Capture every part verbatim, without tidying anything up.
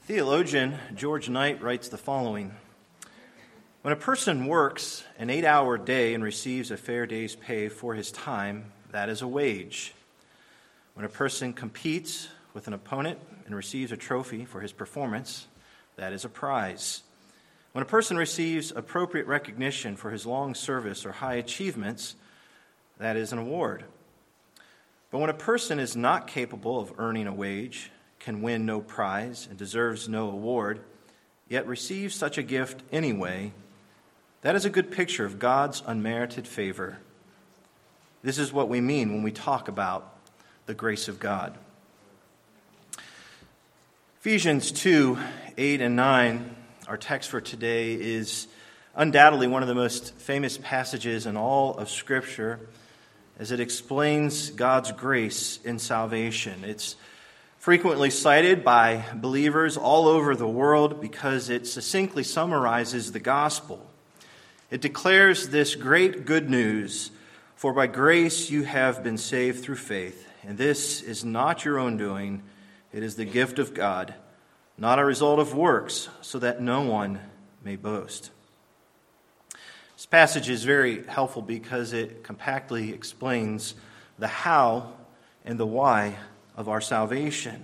Theologian George Knight writes the following: When a person works an eight-hour day and receives a fair day's pay for his time, that is a wage. When a person competes with an opponent and receives a trophy for his performance, that is a prize. When a person receives appropriate recognition for his long service or high achievements, that is an award. But when a person is not capable of earning a wage, can win no prize, and deserves no award, yet receives such a gift anyway, that is a good picture of God's unmerited favor. This is what we mean when we talk about the grace of God. Ephesians two, eight and nine, our text for today, is undoubtedly one of the most famous passages in all of Scripture as it explains God's grace in salvation. It's frequently cited by believers all over the world because it succinctly summarizes the gospel. It declares this great good news: for by grace you have been saved through faith, and this is not your own doing, it is the gift of God, not a result of works, so that no one may boast. This passage is very helpful because it compactly explains the how and the why of our salvation.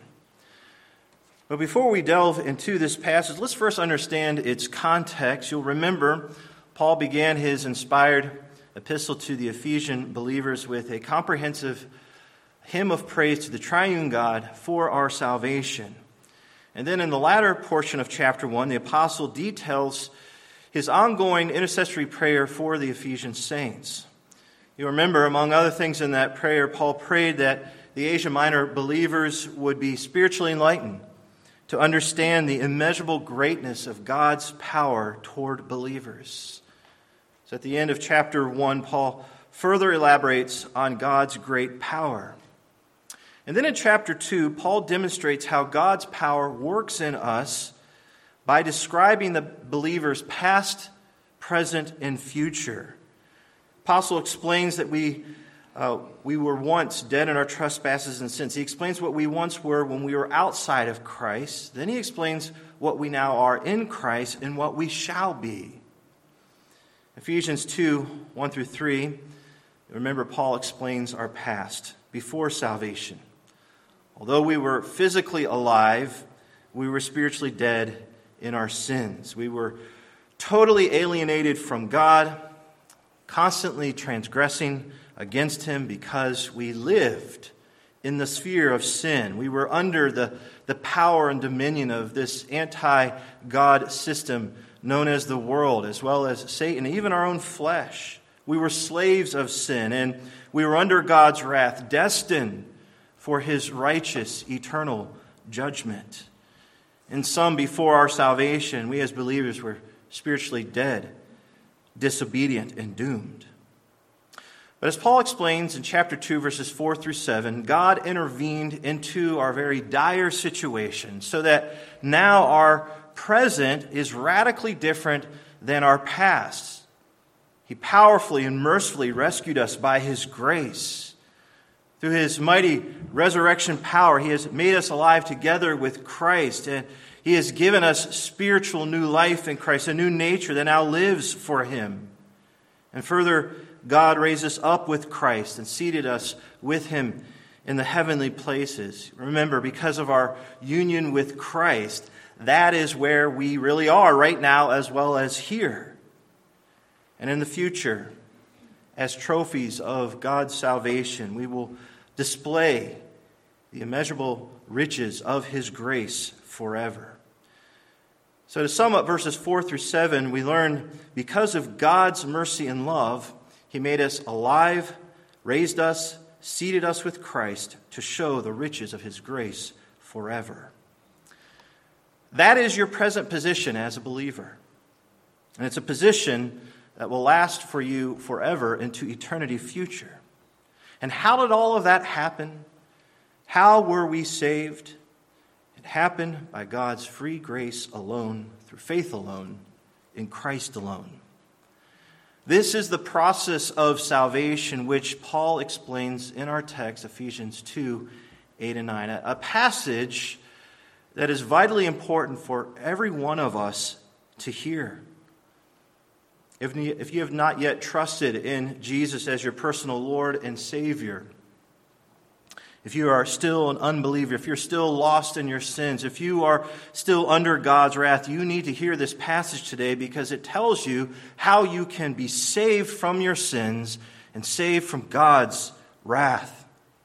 But before we delve into this passage, let's first understand its context. You'll remember Paul began his inspired epistle to the Ephesian believers with a comprehensive hymn of praise to the triune God for our salvation. And then in the latter portion of chapter one, the apostle details his ongoing intercessory prayer for the Ephesian saints. You remember, among other things in that prayer, Paul prayed that the Asia Minor believers would be spiritually enlightened to understand the immeasurable greatness of God's power toward believers. So at the end of chapter one, Paul further elaborates on God's great power. And then in chapter two, Paul demonstrates how God's power works in us by describing the believer's past, present, and future. Apostle explains that we uh, we were once dead in our trespasses and sins. He explains what we once were when we were outside of Christ. Then he explains what we now are in Christ and what we shall be. Ephesians two, one through three, remember Paul explains our past before salvation. Although we were physically alive, we were spiritually dead in our sins. We were totally alienated from God, constantly transgressing against Him because we lived in the sphere of sin. We were under the, the power and dominion of this anti-God system known as the world, as well as Satan, even our own flesh. We were slaves of sin, and we were under God's wrath, destined for His righteous, eternal judgment. In some, before our salvation, we as believers were spiritually dead, disobedient, and doomed. But as Paul explains in chapter two, verses four through seven, God intervened into our very dire situation so that now our present is radically different than our past. He powerfully and mercifully rescued us by His grace. Through His mighty resurrection power, He has made us alive together with Christ, and He has given us spiritual new life in Christ, a new nature that now lives for Him. And further, God raised us up with Christ and seated us with Him in the heavenly places. Remember, because of our union with Christ, that is where we really are right now as well as here. And in the future, as trophies of God's salvation, we will display the immeasurable riches of His grace forever. So to sum up verses four through seven, we learn because of God's mercy and love, He made us alive, raised us, seated us with Christ to show the riches of His grace forever. That is your present position as a believer. And it's a position that will last for you forever into eternity future. And how did all of that happen? How were we saved? It happened by God's free grace alone, through faith alone, in Christ alone. This is the process of salvation which Paul explains in our text, Ephesians two, eight and nine. A passage that is vitally important for every one of us to hear. If if you have not yet trusted in Jesus as your personal Lord and Savior, if you are still an unbeliever, if you're still lost in your sins, if you are still under God's wrath, you need to hear this passage today because it tells you how you can be saved from your sins and saved from God's wrath.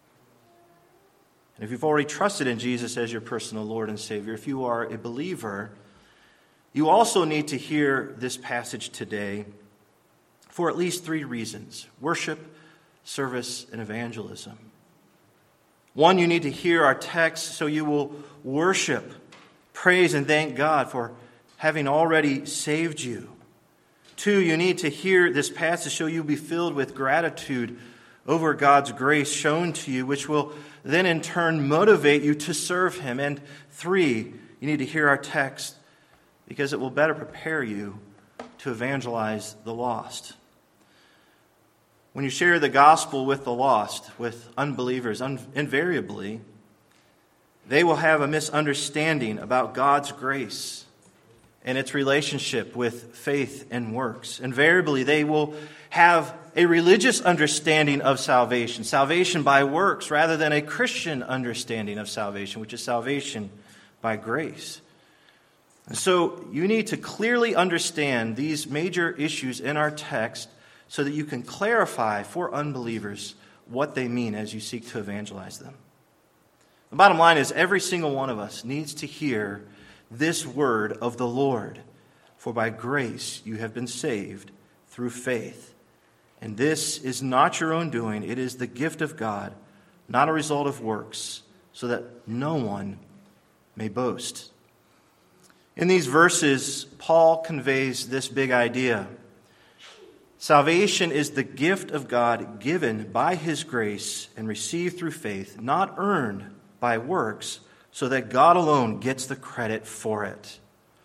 And if you've already trusted in Jesus as your personal Lord and Savior, if you are a believer, you also need to hear this passage today for at least three reasons: worship, service, and evangelism. One, you need to hear our text so you will worship, praise, and thank God for having already saved you. Two, you need to hear this passage so you'll be filled with gratitude over God's grace shown to you, which will then in turn motivate you to serve Him. And three, you need to hear our text because it will better prepare you to evangelize the lost. When you share the gospel with the lost, with unbelievers, un- invariably, they will have a misunderstanding about God's grace and its relationship with faith and works. Invariably, they will have a religious understanding of salvation, salvation by works, rather than a Christian understanding of salvation, which is salvation by grace. And so you need to clearly understand these major issues in our text so that you can clarify for unbelievers what they mean as you seek to evangelize them. The bottom line is every single one of us needs to hear this word of the Lord. For by grace you have been saved through faith. And this is not your own doing. It is the gift of God, not a result of works, so that no one may boast. In these verses, Paul conveys this big idea. Salvation is the gift of God given by His grace and received through faith, not earned by works, so that God alone gets the credit for it.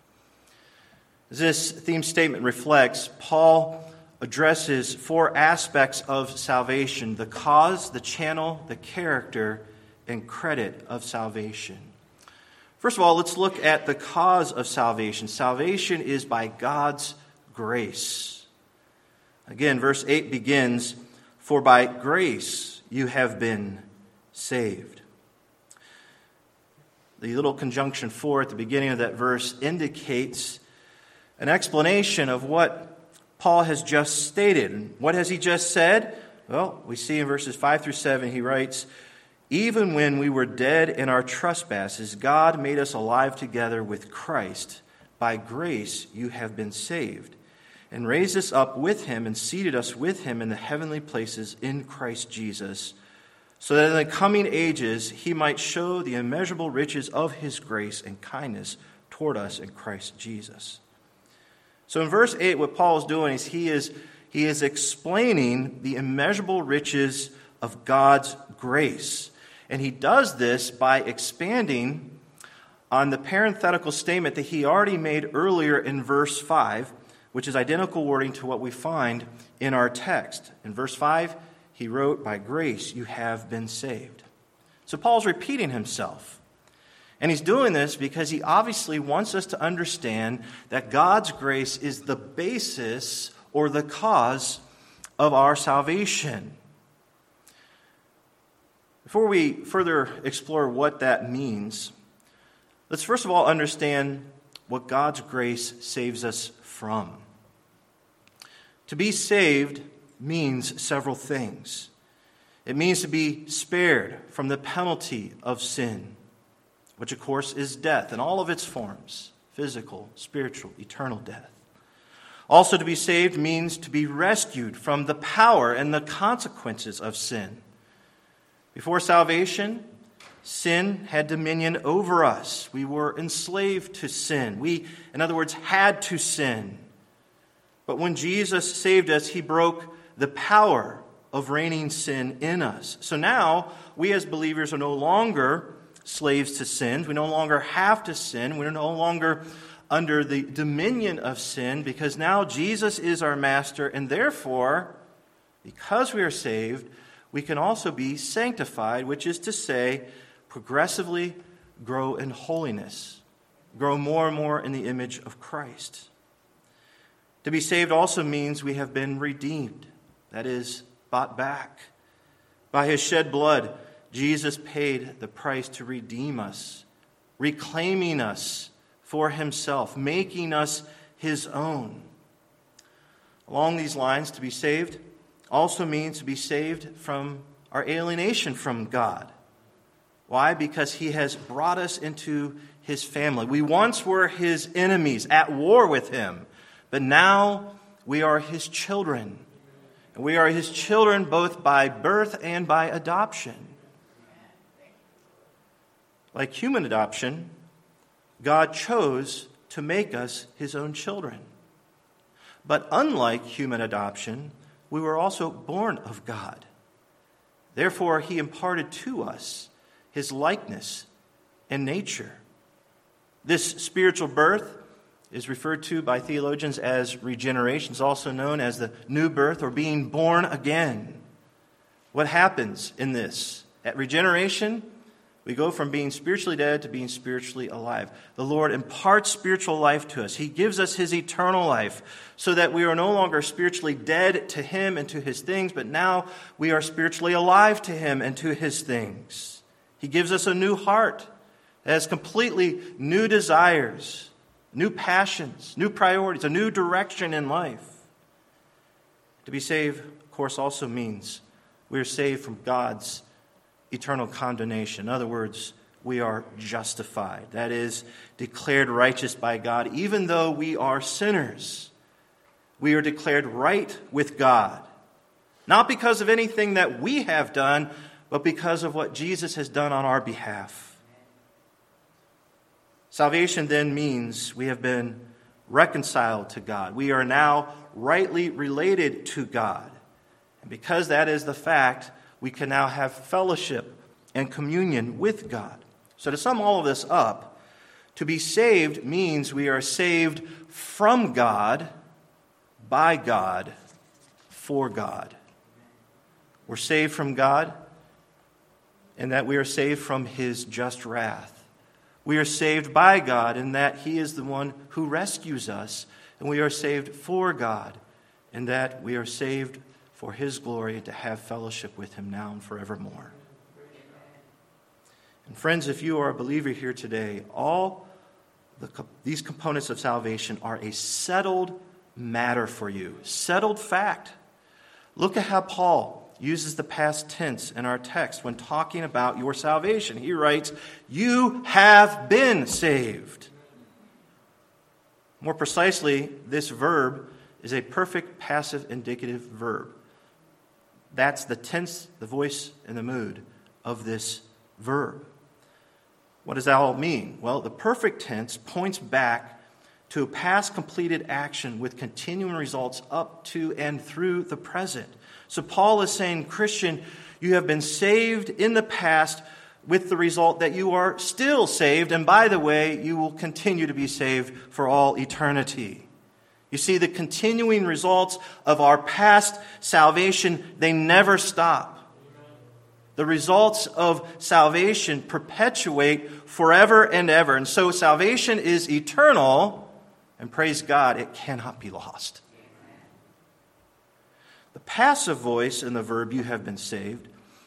As this theme statement reflects, Paul addresses four aspects of salvation: the cause, the channel, the character, and credit of salvation. First of all, let's look at the cause of salvation. Salvation is by God's grace. Again, verse eight begins, "For by grace you have been saved." The little conjunction "for" at the beginning of that verse indicates an explanation of what Paul has just stated. What has he just said? Well, we see in verses five through seven, he writes, "Even when we were dead in our trespasses, God made us alive together with Christ. By grace you have been saved, and raised us up with Him and seated us with Him in the heavenly places in Christ Jesus, so that in the coming ages He might show the immeasurable riches of His grace and kindness toward us in Christ Jesus." So in verse eight, what Paul is doing is he is, he is explaining the immeasurable riches of God's grace. And he does this by expanding on the parenthetical statement that he already made earlier in verse five, which is identical wording to what we find in our text. In verse five, he wrote, "By grace you have been saved." So Paul's repeating himself. And he's doing this because he obviously wants us to understand that God's grace is the basis or the cause of our salvation. Before we further explore what that means, let's first of all understand what God's grace saves us from. To be saved means several things. It means to be spared from the penalty of sin, which of course is death in all of its forms: physical, spiritual, eternal death. Also, to be saved means to be rescued from the power and the consequences of sin. Before salvation, sin had dominion over us. We were enslaved to sin. We, in other words, had to sin. But when Jesus saved us, He broke the power of reigning sin in us. So now, we as believers are no longer slaves to sin. We no longer have to sin. We're no longer under the dominion of sin, because now Jesus is our master, and therefore, because we are saved, we can also be sanctified, which is to say, progressively grow in holiness, grow more and more in the image of Christ. To be saved also means we have been redeemed, that is, bought back. By his shed blood, Jesus paid the price to redeem us, reclaiming us for himself, making us his own. Along these lines, to be saved also means to be saved from our alienation from God. Why? Because he has brought us into his family. We once were his enemies, at war with him, but now we are his children. And we are his children both by birth and by adoption. Like human adoption, God chose to make us his own children. But unlike human adoption, we were also born of God. Therefore, he imparted to us his likeness and nature. This spiritual birth is referred to by theologians as regeneration. It's also known as the new birth or being born again. What happens in this? At regeneration, we go from being spiritually dead to being spiritually alive. The Lord imparts spiritual life to us. He gives us his eternal life so that we are no longer spiritually dead to him and to his things, but now we are spiritually alive to him and to his things. He gives us a new heart that has completely new desires, new passions, new priorities, a new direction in life. To be saved, of course, also means we are saved from God's eternal condemnation. In other words, we are justified. That is, declared righteous by God. Even though we are sinners, we are declared right with God. Not because of anything that we have done, but because of what Jesus has done on our behalf. Salvation then means we have been reconciled to God. We are now rightly related to God. And because that is the fact, we can now have fellowship and communion with God. So to sum all of this up, to be saved means we are saved from God, by God, for God. We're saved from God, in that we are saved from his just wrath. We are saved by God in that he is the one who rescues us. And we are saved for God in that we are saved for his glory and to have fellowship with him now and forevermore. And friends, if you are a believer here today, all the, these components of salvation are a settled matter for you. Settled fact. Look at how Paul uses the past tense in our text when talking about your salvation. He writes, "You have been saved." More precisely, this verb is a perfect passive indicative verb. That's the tense, the voice, and the mood of this verb. What does that all mean? Well, the perfect tense points back to a past completed action with continuing results up to and through the present. So Paul is saying, Christian, you have been saved in the past with the result that you are still saved. And by the way, you will continue to be saved for all eternity. You see, the continuing results of our past salvation, they never stop. The results of salvation perpetuate forever and ever. And so salvation is eternal, and praise God, it cannot be lost. The passive voice in the verb, "you have been saved,"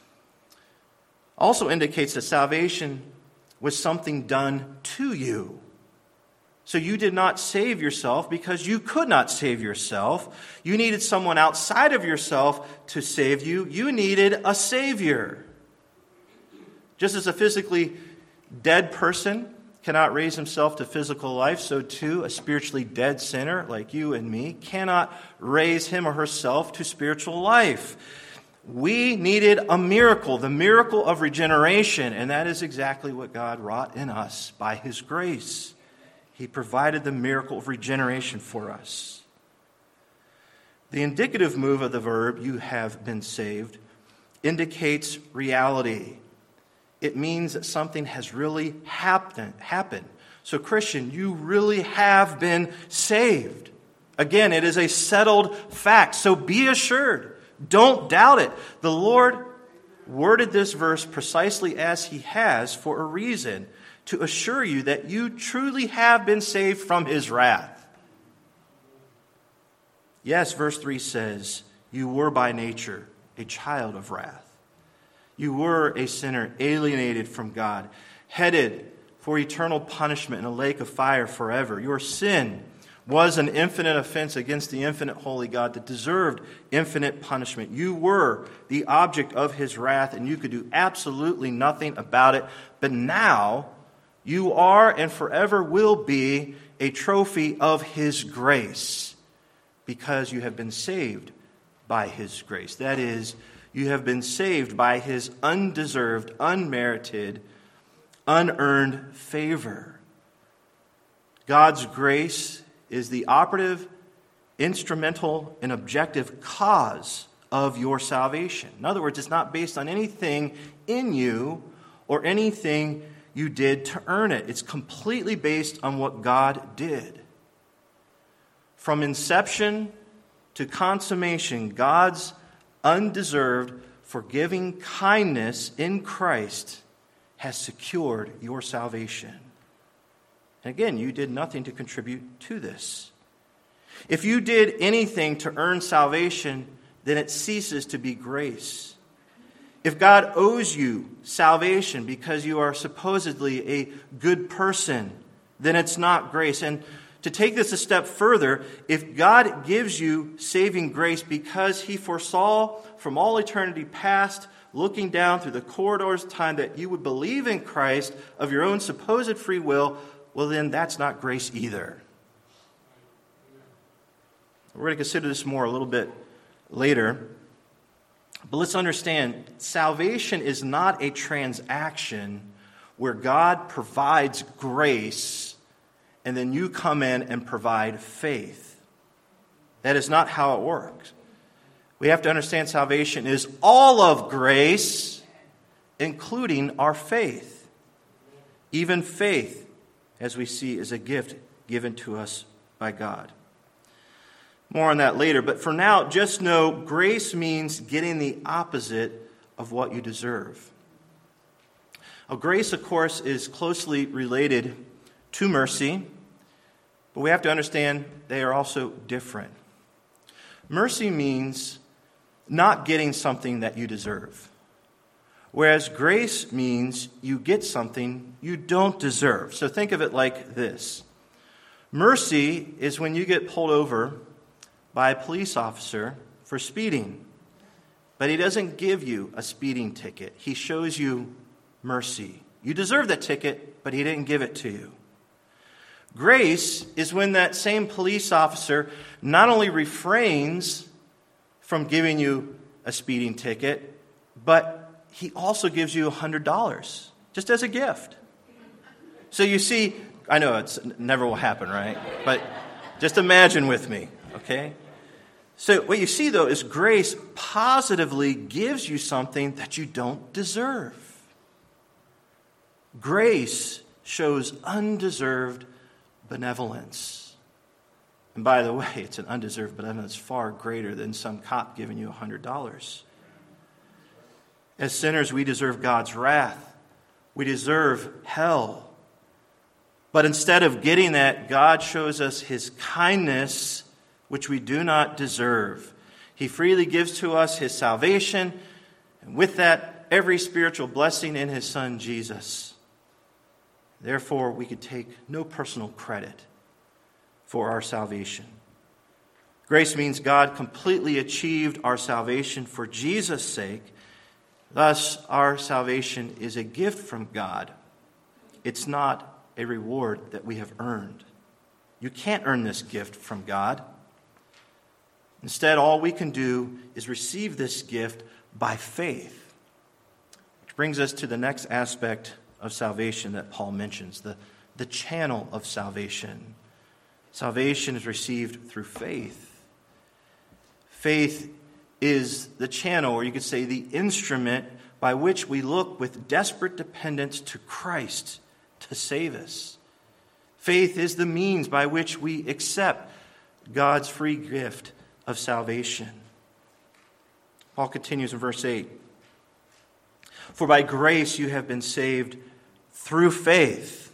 also indicates that salvation was something done to you. So you did not save yourself because you could not save yourself. You needed someone outside of yourself to save you. You needed a Savior. Just as a physically dead person cannot raise himself to physical life, so too a spiritually dead sinner like you and me cannot raise him or herself to spiritual life. We needed a miracle, the miracle of regeneration, and that is exactly what God wrought in us by his grace. He provided the miracle of regeneration for us. The indicative move of the verb, "you have been saved," indicates reality. It means that something has really happen, happened. So, Christian, you really have been saved. Again, it is a settled fact. So be assured. Don't doubt it. The Lord worded this verse precisely as he has for a reason, to assure you that you truly have been saved from his wrath. Yes, verse three says, you were by nature a child of wrath. You were a sinner alienated from God, headed for eternal punishment in a lake of fire forever. Your sin was an infinite offense against the infinite holy God that deserved infinite punishment. You were the object of his wrath, and you could do absolutely nothing about it. But now you are and forever will be a trophy of his grace, because you have been saved by his grace. That is, you have been saved by his undeserved, unmerited, unearned favor. God's grace is the operative, instrumental, and objective cause of your salvation. In other words, it's not based on anything in you or anything you did to earn it. It's completely based on what God did. From inception to consummation, God's undeserved, forgiving kindness in Christ has secured your salvation. And again, you did nothing to contribute to this. If you did anything to earn salvation, then it ceases to be grace. If God owes you salvation because you are supposedly a good person, then it's not grace. And to take this a step further, if God gives you saving grace because he foresaw from all eternity past, looking down through the corridors of time, that you would believe in Christ of your own supposed free will, well, then that's not grace either. We're going to consider this more a little bit later. But let's understand, salvation is not a transaction where God provides grace and then you come in and provide faith. That is not how it works. We have to understand salvation is all of grace, including our faith. Even faith, as we see, is a gift given to us by God. More on that later, but for now, just know grace means getting the opposite of what you deserve. Now, grace, of course, is closely related to mercy, but we have to understand they are also different. Mercy means not getting something that you deserve, whereas grace means you get something you don't deserve. So think of it like this. Mercy is when you get pulled over by a police officer for speeding, but he doesn't give you a speeding ticket. He shows you mercy. You deserve that ticket, but he didn't give it to you. Grace is when that same police officer not only refrains from giving you a speeding ticket, but he also gives you one hundred dollars just as a gift. So you see, I know it never will happen, right? But just imagine with me, okay? So what you see, though, is grace positively gives you something that you don't deserve. Grace shows undeserved benevolence. And by the way, it's an undeserved benevolence far greater than some cop giving you one hundred dollars. As sinners, we deserve God's wrath. We deserve hell. But instead of getting that, God shows us his kindness, which we do not deserve. He freely gives to us his salvation, and with that, every spiritual blessing in his Son, Jesus. Therefore, we could take no personal credit for our salvation. Grace means God completely achieved our salvation for Jesus' sake. Thus, our salvation is a gift from God. It's not a reward that we have earned. You can't earn this gift from God. Instead, all we can do is receive this gift by faith. Which brings us to the next aspect of salvation that Paul mentions, the, the channel of salvation. Salvation is received through faith. Faith is the channel, or you could say the instrument, by which we look with desperate dependence to Christ to save us. Faith is the means by which we accept God's free gift of salvation. Paul continues in verse eight. For by grace you have been saved through faith.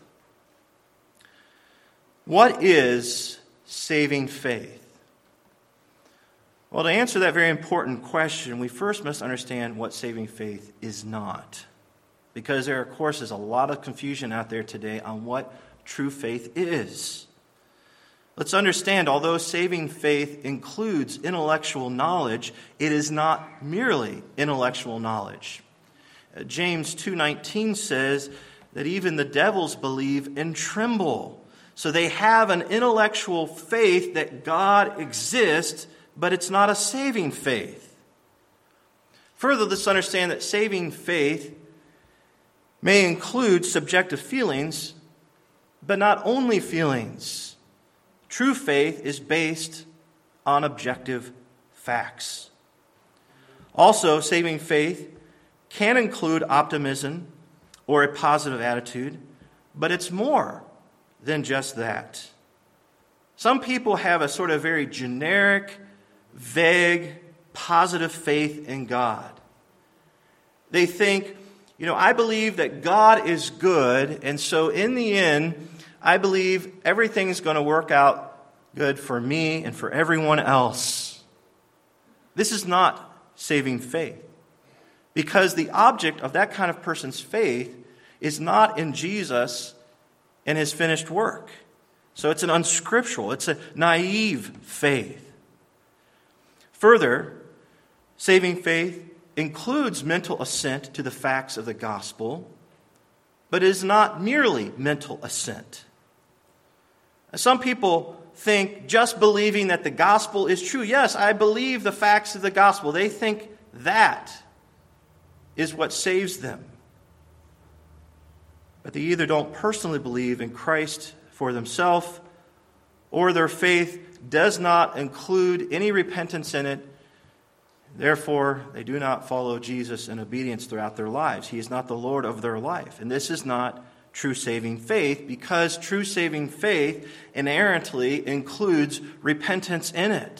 What is saving faith? Well, to answer that very important question, we first must understand what saving faith is not. Because there, of course, is a lot of confusion out there today on what true faith is. Let's understand, although saving faith includes intellectual knowledge, it is not merely intellectual knowledge. James two nineteen says that even the devils believe and tremble. So they have an intellectual faith that God exists, but it's not a saving faith. Further, let's understand that saving faith may include subjective feelings, but not only feelings. True faith is based on objective facts. Also, saving faith can include optimism or a positive attitude, but it's more than just that. Some people have a sort of very generic, vague, positive faith in God. They think, you know, I believe that God is good, and so in the end, I believe everything's going to work out good for me and for everyone else. This is not saving faith, because the object of that kind of person's faith is not in Jesus and his finished work. So it's an unscriptural, it's a naive faith. Further, saving faith includes mental assent to the facts of the gospel, but is not merely mental assent. Some people think just believing that the gospel is true. Yes, I believe the facts of the gospel. They think that is what saves them. But they either don't personally believe in Christ for themselves, or their faith does not include any repentance in it. Therefore, they do not follow Jesus in obedience throughout their lives. He is not the Lord of their life. And this is not true saving faith, because true saving faith inherently includes repentance in it.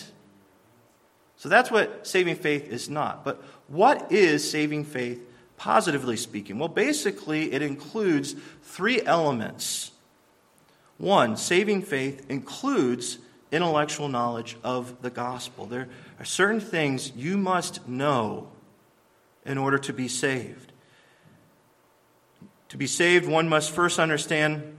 So that's what saving faith is not. But what is saving faith, positively speaking? Well, basically, it includes three elements. One, saving faith includes intellectual knowledge of the gospel. There are certain things you must know in order to be saved. To be saved, one must first understand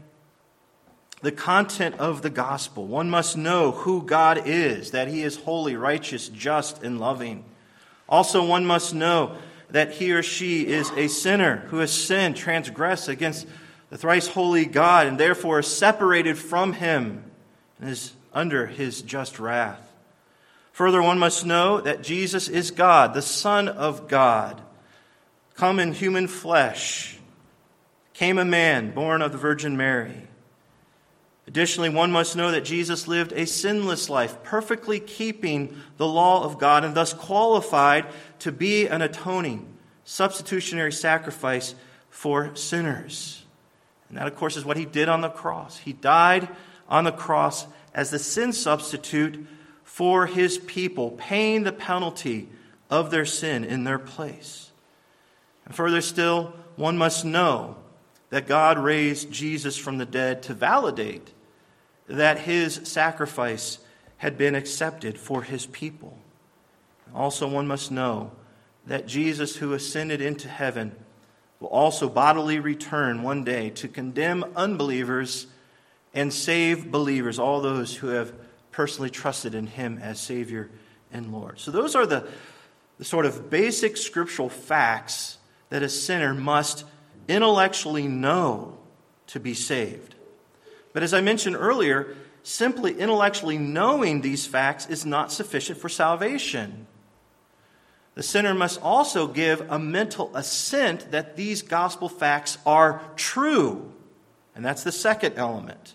the content of the gospel. One must know who God is, that he is holy, righteous, just, and loving. Also, one must know that he or she is a sinner who has sinned, transgressed against the thrice holy God, and therefore is separated from him and is under his just wrath. Further, one must know that Jesus is God, the Son of God, come in human flesh, came a man, born of the Virgin Mary. Additionally, one must know that Jesus lived a sinless life, perfectly keeping the law of God, and thus qualified to be an atoning, substitutionary sacrifice for sinners. And that, of course, is what he did on the cross. He died on the cross as the sin substitute for his people, paying the penalty of their sin in their place. And further still, one must know that God raised Jesus from the dead to validate that his sacrifice had been accepted for his people. Also, one must know that Jesus, who ascended into heaven, will also bodily return one day to condemn unbelievers and save believers, all those who have personally trusted in him as Savior and Lord. So those are the, the sort of basic scriptural facts that a sinner must intellectually know to be saved. But as I mentioned earlier, simply intellectually knowing these facts is not sufficient for salvation. The sinner must also give a mental assent that these gospel facts are true. And that's the second element.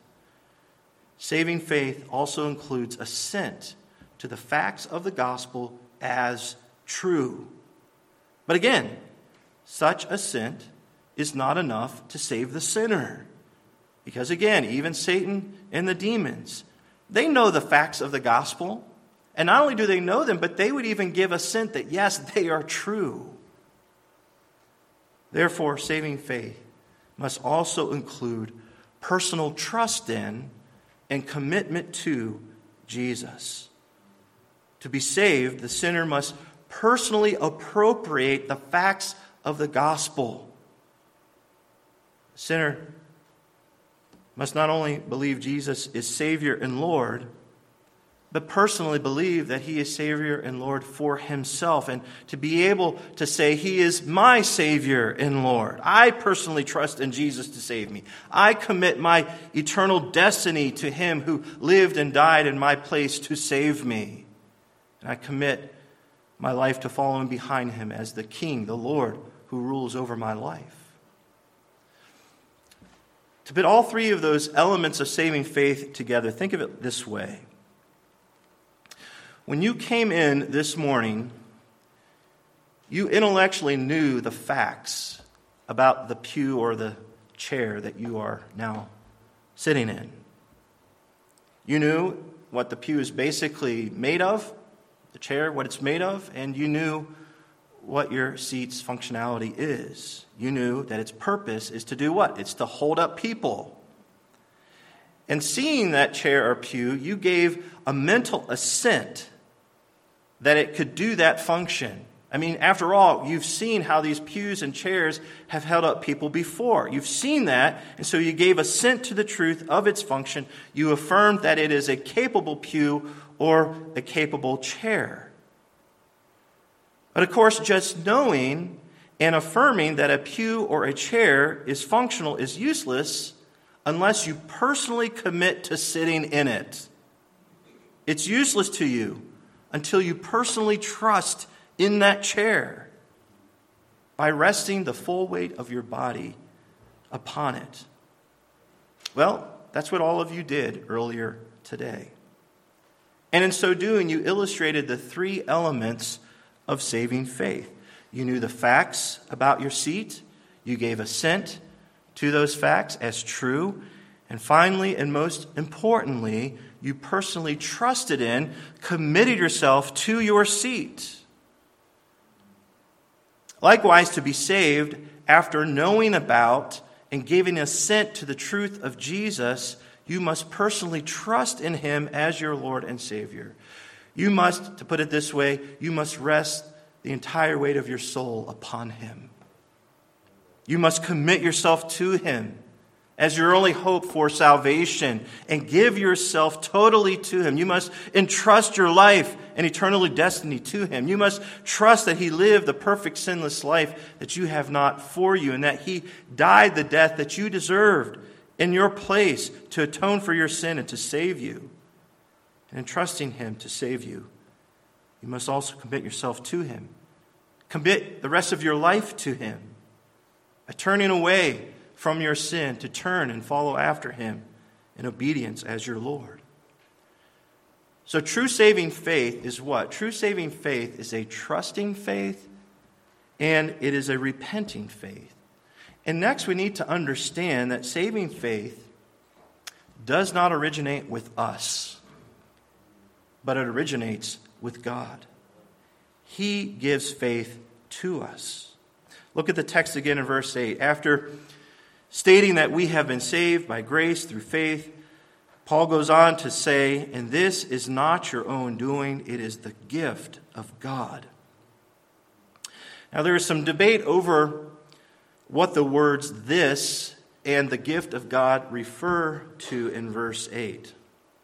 Saving faith also includes assent to the facts of the gospel as true. But again, such assent is not enough to save the sinner. Because again, even Satan and the demons, they know the facts of the gospel. And not only do they know them, but they would even give assent that yes, they are true. Therefore, saving faith must also include personal trust in and commitment to Jesus. To be saved, the sinner must personally appropriate the facts of the gospel. The sinner must not only believe Jesus is Savior and Lord, but personally believe that He is Savior and Lord for Himself, and to be able to say, He is my Savior and Lord. I personally trust in Jesus to save me. I commit my eternal destiny to Him who lived and died in my place to save me. And I commit my life to following behind Him as the King, the Lord, who rules over my life. To put all three of those elements of saving faith together, think of it this way. When you came in this morning, you intellectually knew the facts about the pew or the chair that you are now sitting in. You knew what the pew is basically made of, the chair, what it's made of, and you knew what your seat's functionality is. You knew that its purpose is to do what? It's to hold up people. And seeing that chair or pew, you gave a mental assent that it could do that function. I mean, after all, you've seen how these pews and chairs have held up people before. You've seen that, and so you gave assent to the truth of its function. You affirmed that it is a capable pew or a capable chair. But of course, just knowing and affirming that a pew or a chair is functional is useless unless you personally commit to sitting in it. It's useless to you until you personally trust in that chair by resting the full weight of your body upon it. Well, that's what all of you did earlier today. And in so doing, you illustrated the three elements of saving faith. You knew the facts about your seat. You gave assent to those facts as true. And finally, and most importantly, you personally trusted in, committed yourself to your seat. Likewise, to be saved, after knowing about and giving assent to the truth of Jesus, you must personally trust in Him as your Lord and Savior. You must, to put it this way, you must rest the entire weight of your soul upon Him. You must commit yourself to Him as your only hope for salvation and give yourself totally to Him. You must entrust your life and eternal destiny to Him. You must trust that He lived the perfect sinless life that you have not for you, and that He died the death that you deserved in your place to atone for your sin and to save you. And in trusting Him to save you, you must also commit yourself to Him. Commit the rest of your life to Him, by turning away from your sin to turn and follow after Him in obedience as your Lord. So true saving faith is what? True saving faith is a trusting faith, and it is a repenting faith. And next we need to understand that saving faith does not originate with us, but it originates with God. He gives faith to us. Look at the text again in verse eight. After stating that we have been saved by grace through faith, Paul goes on to say, and this is not your own doing, it is the gift of God. Now there is some debate over what the words this and the gift of God refer to in verse eight.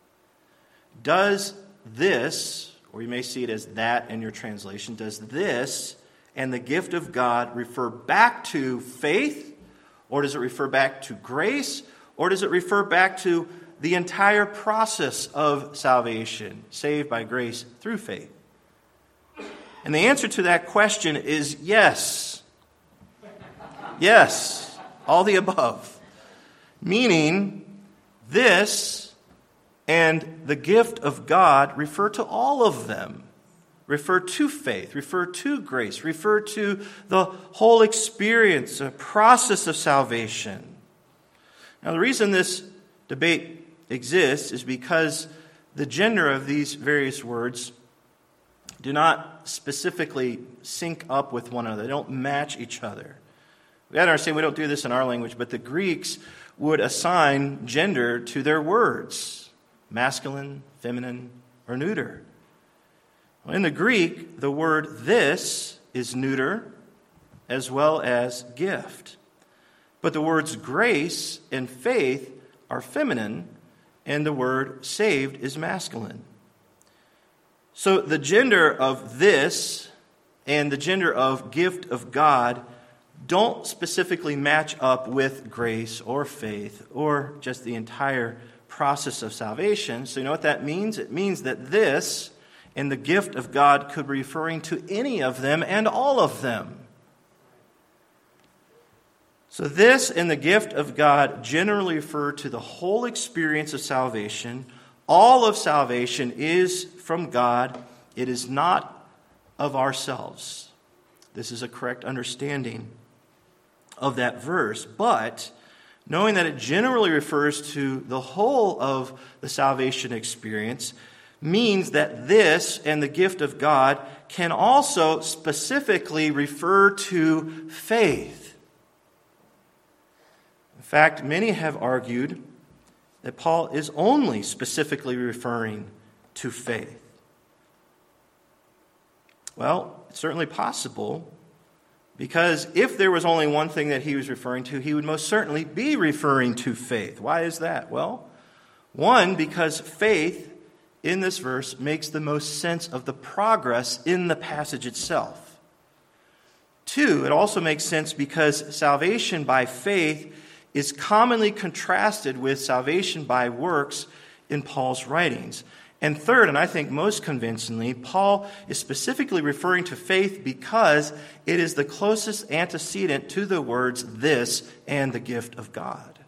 Does this, or you may see it as that in your translation, does this and the gift of God refer back to faith? Or does it refer back to grace? Or does it refer back to the entire process of salvation, saved by grace through faith? And the answer to that question is yes. Yes, all the above. Meaning, this and the gift of God refer to all of them. Refer to faith, refer to grace, refer to the whole experience, the process of salvation. Now, the reason this debate exists is because the gender of these various words do not specifically sync up with one another. They don't match each other. We got to understand we don't do this in our language, but the Greeks would assign gender to their words, masculine, feminine, or neuter. Well, in the Greek, the word this is neuter as well as gift. But the words grace and faith are feminine, and the word saved is masculine. So the gender of this and the gender of gift of God don't specifically match up with grace or faith or just the entire process of salvation. So you know what that means? It means that this and the gift of God could be referring to any of them and all of them. So this and the gift of God generally refer to the whole experience of salvation. All of salvation is from God. It is not of ourselves. This is a correct understanding of that verse. But knowing that it generally refers to the whole of the salvation experience means that this and the gift of God can also specifically refer to faith. In fact, many have argued that Paul is only specifically referring to faith. Well, it's certainly possible, because if there was only one thing that he was referring to, he would most certainly be referring to faith. Why is that? Well, one, because faith in this verse makes the most sense of the progress in the passage itself. Two, it also makes sense because salvation by faith is commonly contrasted with salvation by works in Paul's writings. And third, and I think most convincingly, Paul is specifically referring to faith because it is the closest antecedent to the words this and the gift of God.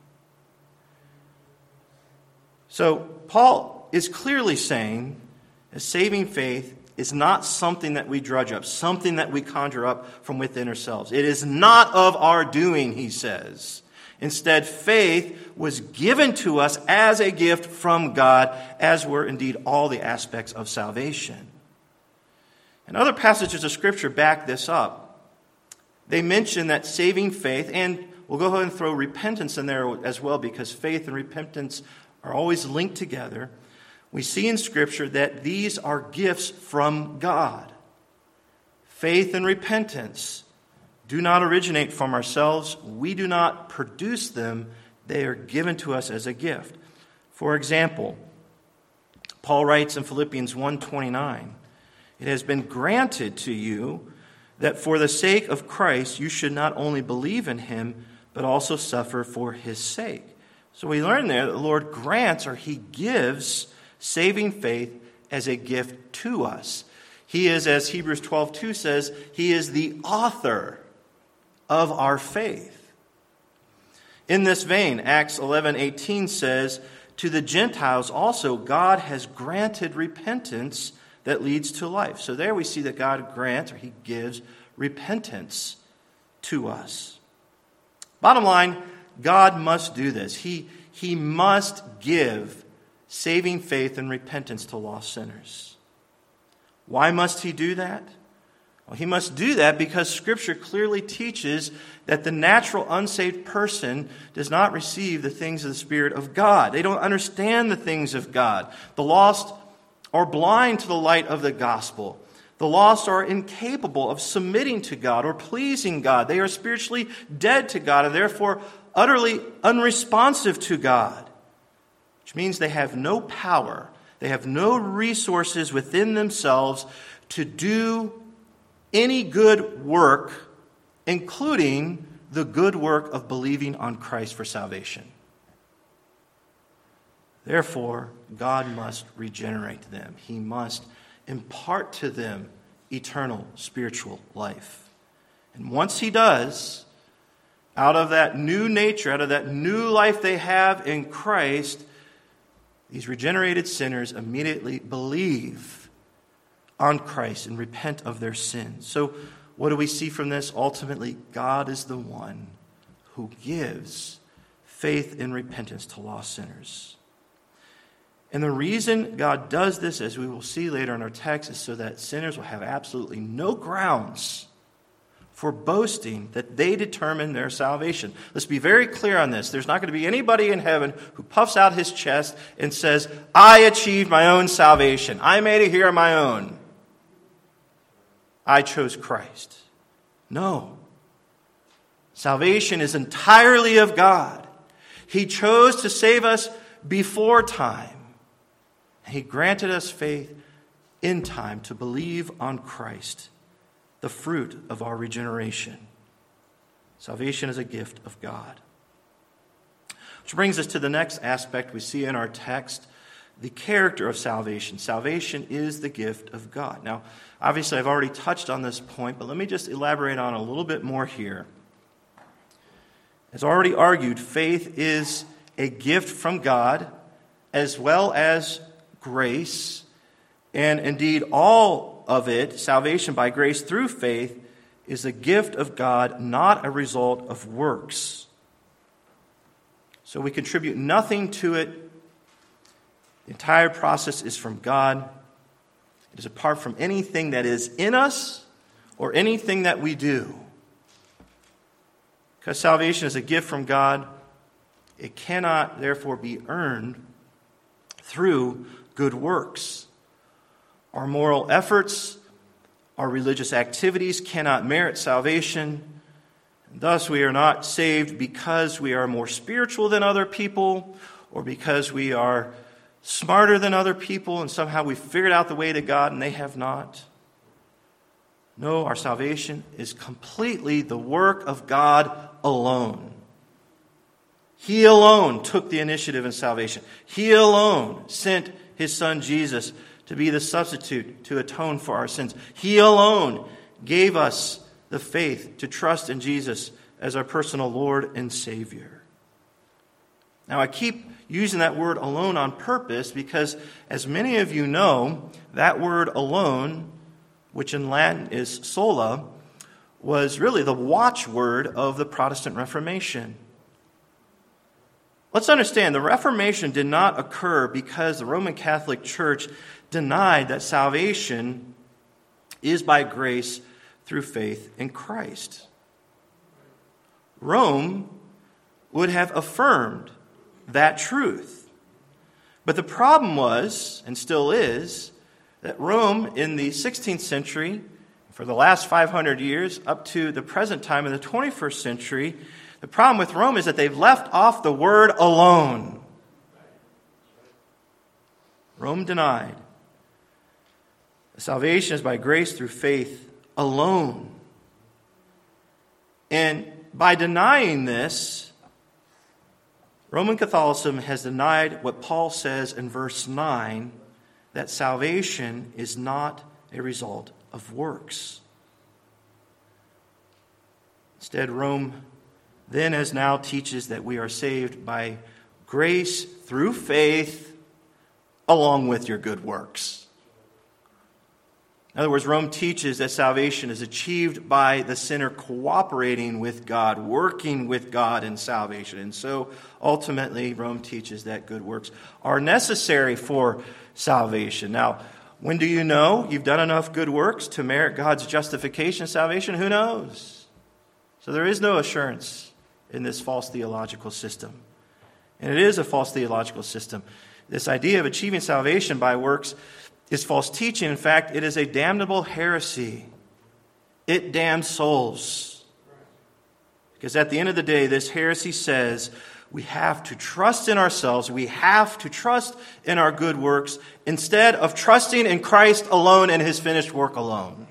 So Paul is clearly saying that saving faith is not something that we drudge up, something that we conjure up from within ourselves. It is not of our doing, he says. Instead, faith was given to us as a gift from God, as were indeed all the aspects of salvation. And other passages of Scripture back this up. They mention that saving faith, and we'll go ahead and throw repentance in there as well, because faith and repentance are always linked together. We see in Scripture that these are gifts from God. Faith and repentance do not originate from ourselves. We do not produce them. They are given to us as a gift. For example, Paul writes in Philippians one twenty-nine, "It has been granted to you that for the sake of Christ you should not only believe in him, but also suffer for his sake." So we learn there that the Lord grants, or he gives, saving faith as a gift to us. He is, as Hebrews twelve two says, he is the author of our faith. In this vein, Acts eleven eighteen says, "To the Gentiles also God has granted repentance that leads to life." So there we see that God grants, or he gives, repentance to us. Bottom line, God must do this. He, he must give saving faith and repentance to lost sinners. Why must he do that? Well, he must do that because Scripture clearly teaches that the natural unsaved person does not receive the things of the Spirit of God. They don't understand the things of God. The lost are blind to the light of the gospel. The lost are incapable of submitting to God or pleasing God. They are spiritually dead to God and therefore utterly unresponsive to God, which means they have no power. They have no resources within themselves to do any good work, including the good work of believing on Christ for salvation. Therefore, God must regenerate them. He must impart to them eternal spiritual life. And once he does, out of that new nature, out of that new life they have in Christ, these regenerated sinners immediately believe on Christ and repent of their sins. So what do we see from this? Ultimately, God is the one who gives faith and repentance to lost sinners. And the reason God does this, as we will see later in our text, is so that sinners will have absolutely no grounds for boasting that they determine their salvation. Let's be very clear on this. There's not going to be anybody in heaven who puffs out his chest and says, I achieved my own salvation. I made it here on my own. I chose Christ. No. Salvation is entirely of God. He chose to save us before time. He granted us faith in time to believe on Christ, the fruit of our regeneration. Salvation is a gift of God. Which brings us to the next aspect we see in our text, the character of salvation. Salvation is the gift of God. Now, obviously, I've already touched on this point, but let me just elaborate on it a little bit more here. As already argued, faith is a gift from God as well as grace, and indeed all of it, salvation by grace through faith, is a gift of God, not a result of works. So we contribute nothing to it. The entire process is from God. It is apart from anything that is in us or anything that we do. Because salvation is a gift from God, it cannot therefore be earned through good works. Our moral efforts, our religious activities cannot merit salvation. Thus, we are not saved because we are more spiritual than other people or because we are smarter than other people and somehow we figured out the way to God and they have not. No, our salvation is completely the work of God alone. He alone took the initiative in salvation. He alone sent his Son Jesus to be the substitute to atone for our sins. He alone gave us the faith to trust in Jesus as our personal Lord and Savior. Now, I keep using that word alone on purpose because, as many of you know, that word alone, which in Latin is sola, was really the watchword of the Protestant Reformation. Let's understand, the Reformation did not occur because the Roman Catholic Church denied that salvation is by grace through faith in Christ. Rome would have affirmed that truth. But the problem was, and still is, that Rome in the sixteenth century, for the last five hundred years, up to the present time in the twenty-first century, the problem with Rome is that they've left off the word alone. Rome denied. Salvation is by grace through faith alone. And by denying this, Roman Catholicism has denied what Paul says in verse nine, that salvation is not a result of works. Instead, Rome then as now teaches that we are saved by grace through faith along with your good works. In other words, Rome teaches that salvation is achieved by the sinner cooperating with God, working with God in salvation. And so, ultimately, Rome teaches that good works are necessary for salvation. Now, when do you know you've done enough good works to merit God's justification and salvation? Who knows? So there is no assurance in this false theological system. And it is a false theological system. This idea of achieving salvation by works is false teaching. In fact, it is a damnable heresy. It damns souls. Because at the end of the day, this heresy says we have to trust in ourselves. We have to trust in our good works instead of trusting in Christ alone and his finished work alone.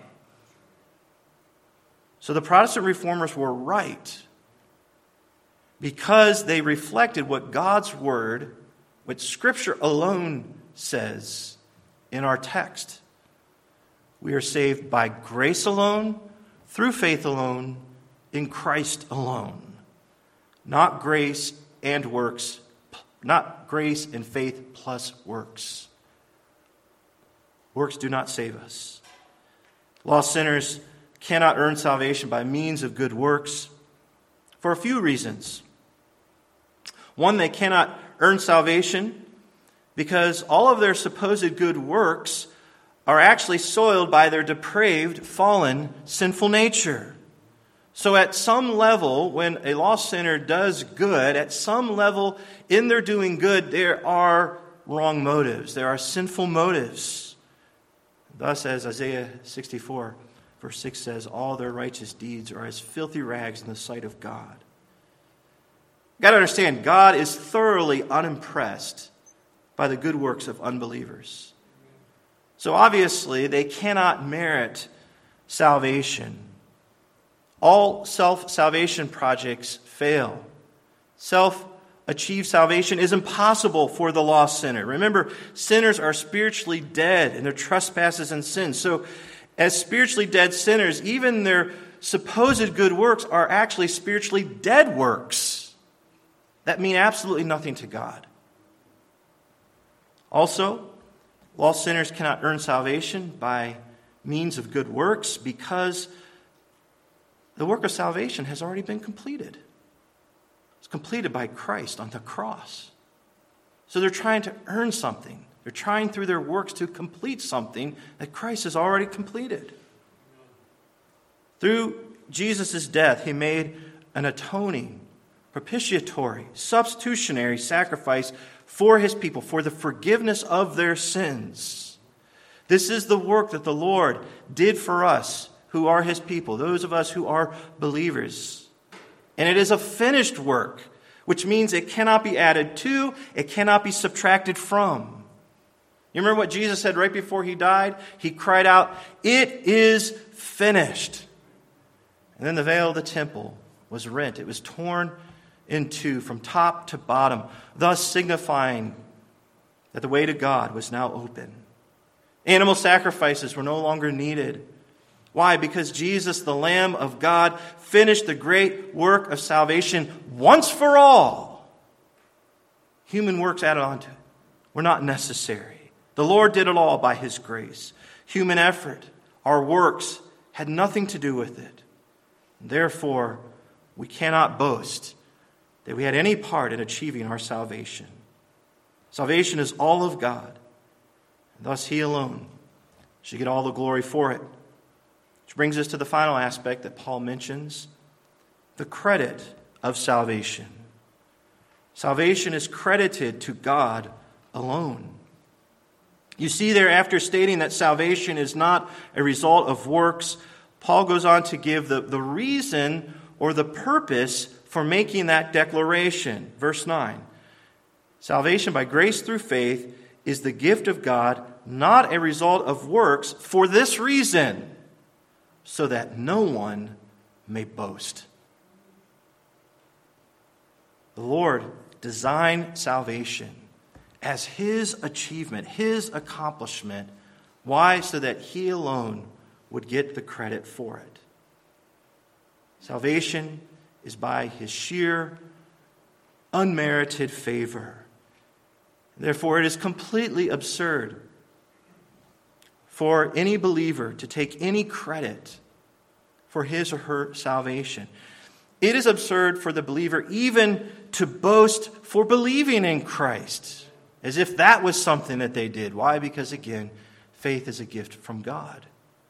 So the Protestant reformers were right because they reflected what God's word, what Scripture alone says in our text. We are saved by grace alone, through faith alone, in Christ alone. Not grace and works, not grace and faith plus works. Works do not save us. Lost sinners cannot earn salvation by means of good works for a few reasons. One, they cannot earn salvation because all of their supposed good works are actually soiled by their depraved, fallen, sinful nature. So at some level, when a lost sinner does good, at some level in their doing good, there are wrong motives. There are sinful motives. Thus, as Isaiah sixty-four, verse six says, all their righteous deeds are as filthy rags in the sight of God. You've got to understand, God is thoroughly unimpressed by the good works of unbelievers. So obviously, they cannot merit salvation. All self-salvation projects fail. Self-achieved salvation is impossible for the lost sinner. Remember, sinners are spiritually dead in their trespasses and sins. So, as spiritually dead sinners, even their supposed good works are actually spiritually dead works that mean absolutely nothing to God. Also, lost sinners cannot earn salvation by means of good works because the work of salvation has already been completed. It's completed by Christ on the cross. So they're trying to earn something. They're trying through their works to complete something that Christ has already completed. Through Jesus' death, he made an atoning, propitiatory, substitutionary sacrifice for his people, for the forgiveness of their sins. This is the work that the Lord did for us who are his people, those of us who are believers. And it is a finished work, which means it cannot be added to, it cannot be subtracted from. You remember what Jesus said right before he died? He cried out, "It is finished." And then the veil of the temple was rent. It was torn in two from top to bottom, thus signifying that the way to God was now open. Animal sacrifices were no longer needed. Why? Because Jesus, the Lamb of God, finished the great work of salvation once for all. Human works added on to it were not necessary. The Lord did it all by his grace. Human effort, our works, had nothing to do with it. Therefore, we cannot boast that we had any part in achieving our salvation. Salvation is all of God, and thus he alone should get all the glory for it. Which brings us to the final aspect that Paul mentions, the credit of salvation. Salvation is credited to God alone. You see there, after stating that salvation is not a result of works, Paul goes on to give the, the reason or the purpose for making that declaration. Verse nine, salvation by grace through faith is the gift of God, not a result of works, for this reason, so that no one may boast. The Lord designed salvation as his achievement, his accomplishment. Why? So that he alone would get the credit for it. Salvation is by his sheer, unmerited favor. Therefore, it is completely absurd for any believer to take any credit for his or her salvation. It is absurd for the believer even to boast for believing in Christ, as if that was something that they did. Why? Because, again, faith is a gift from God.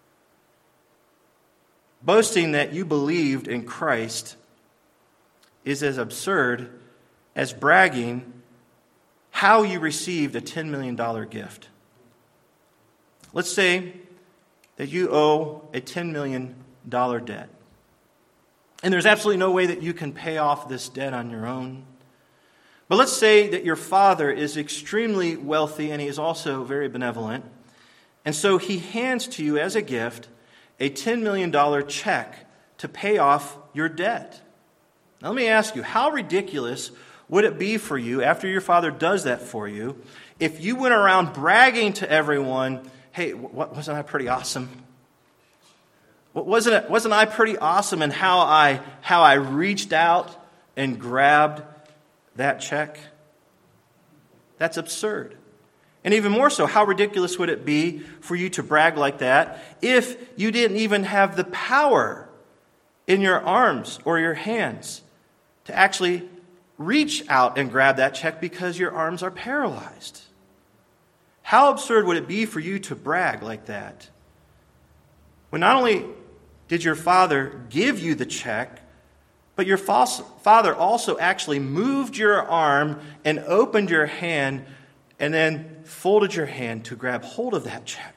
Boasting that you believed in Christ is as absurd as bragging how you received a ten million dollars gift. Let's say that you owe a ten million dollars debt. And there's absolutely no way that you can pay off this debt on your own. But let's say that your father is extremely wealthy and he is also very benevolent. And so he hands to you as a gift a ten million dollars check to pay off your debt. Now let me ask you, how ridiculous would it be for you after your father does that for you if you went around bragging to everyone, hey, wasn't I pretty awesome? Wasn't it, wasn't I pretty awesome in how I how I reached out and grabbed that check? That's absurd. And even more so, how ridiculous would it be for you to brag like that if you didn't even have the power in your arms or your hands to actually reach out and grab that check because your arms are paralyzed? How absurd would it be for you to brag like that, when not only did your father give you the check, but your father also actually moved your arm and opened your hand and then folded your hand to grab hold of that check.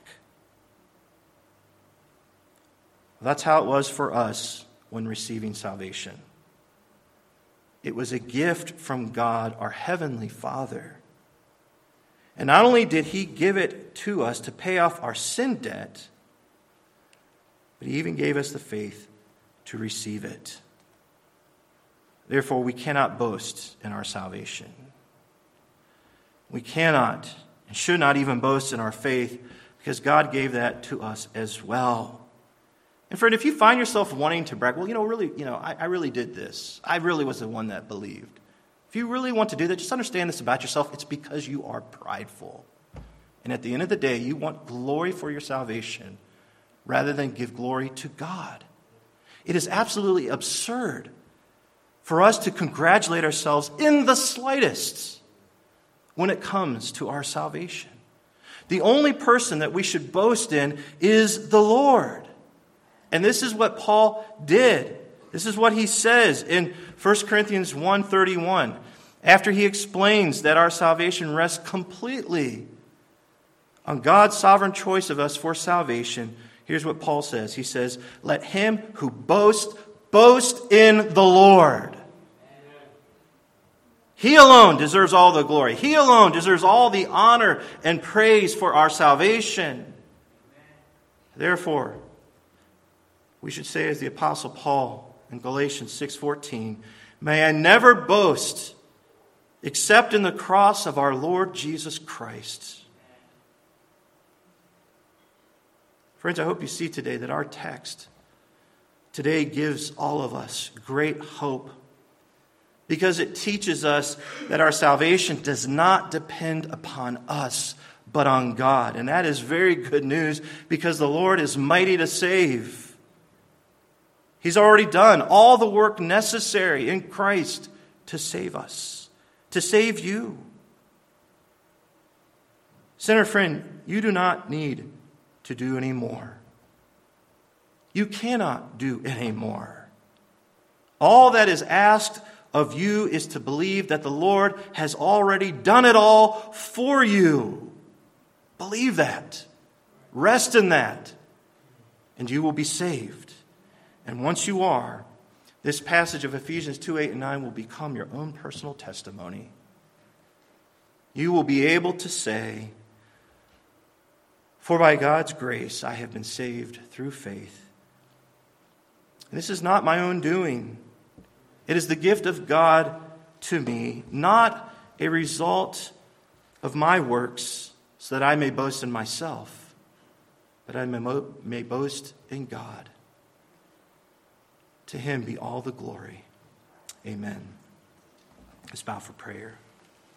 That's how it was for us when receiving salvation. It was a gift from God, our Heavenly Father. And not only did He give it to us to pay off our sin debt, but He even gave us the faith to receive it. Therefore, we cannot boast in our salvation. We cannot and should not even boast in our faith because God gave that to us as well. And friend, if you find yourself wanting to brag, well, you know, really, you know, I, I really did this. I really was the one that believed. If you really want to do that, just understand this about yourself. It's because you are prideful. And at the end of the day, you want glory for your salvation rather than give glory to God. It is absolutely absurd for us to congratulate ourselves in the slightest when it comes to our salvation. The only person that we should boast in is the Lord. And this is what Paul did. This is what he says in First Corinthians one thirty-one. After he explains that our salvation rests completely on God's sovereign choice of us for salvation, here's what Paul says. He says, "Let him who boasts, boast in the Lord." He alone deserves all the glory. He alone deserves all the honor and praise for our salvation. Therefore, we should say as the Apostle Paul in Galatians six fourteen, "May I never boast except in the cross of our Lord Jesus Christ." Friends, I hope you see today that our text today gives all of us great hope because it teaches us that our salvation does not depend upon us, but on God. And that is very good news because the Lord is mighty to save. He's already done all the work necessary in Christ to save us, to save you. Sinner friend, you do not need to do any more. You cannot do any more. All that is asked of you is to believe that the Lord has already done it all for you. Believe that. Rest in that. And you will be saved. And once you are, this passage of Ephesians two, eight, and nine will become your own personal testimony. You will be able to say, "For by God's grace I have been saved through faith. And this is not my own doing. It is the gift of God to me, not a result of my works, so that I may boast in myself, but I may, mo- may boast in God. To Him be all the glory. Amen." Let's bow for prayer.